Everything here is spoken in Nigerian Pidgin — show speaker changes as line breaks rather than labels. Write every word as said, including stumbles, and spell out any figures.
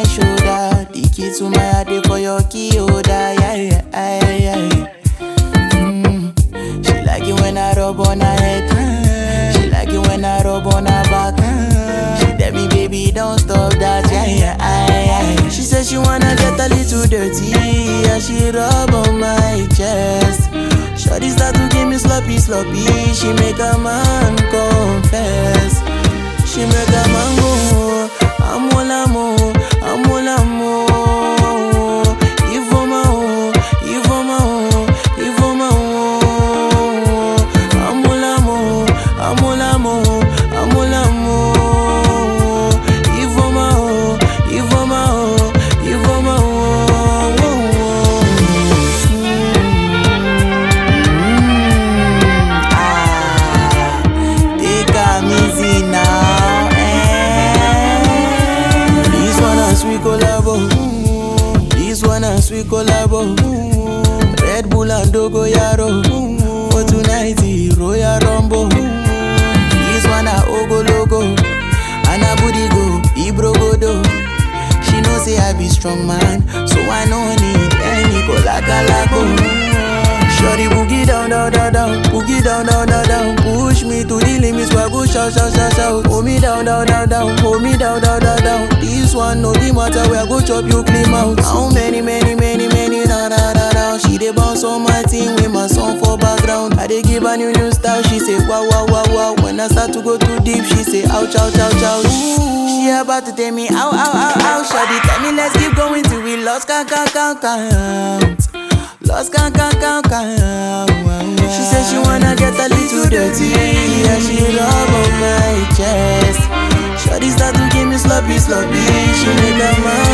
shoulder. The key to my heart dey for your key holder. Yeah, yeah, yeah, yeah. Mm. She like it when I rub on her head. She like it when I rub on her back. She tell me, baby, don't stop that. Yeah, yeah, yeah, yeah. She said she wanna get a little dirty. Yeah, she rub on my chest. Shawty start to give me sloppy, sloppy. She make a man confess. She make a man go. I'm all I'm all, I'm all I'm all. Ivo ma oh, Ivo ma oh, Ivo ma oh. I'm all I'm all, I'm all I'm all, I'm all I'm all. Ivo ma oh, Ivo ma oh, Ivo ma oh. Ah, take a easy now, eh? This one a sweet collabo, this one a sweet collabo. Red Bull and Dogo Yaro, for tonight Royal Rumble. This one a Ogo Logo, and a booty go, Ibro Godo. She know say I be strong man, so I no need any Colacalago. Shorty boogie down, down, down, down, boogie down, down, down, down. Push me to the limits where I go shout, shout, shout, shout. Hold me down, down, down, down, hold me down, down, down, down. This one no be matter where I go chop you clean out. How many, many, many, many, da, da, da, da. She dey bounce on my team with my song for background. I dey give her new, new style. She say wow, wow, wow, wow. When I start to go too deep, she say ouch, ouch, ouch, ouch. She about to tell me ow, ow, ow, ow. Shawty tell me let's keep going till we lost count, count, count, count. Lost count, count, count, count. She said she wanna get a little dirty. Yeah, she rub on my chest. Shawty start to give me sloppy, sloppy. She make a man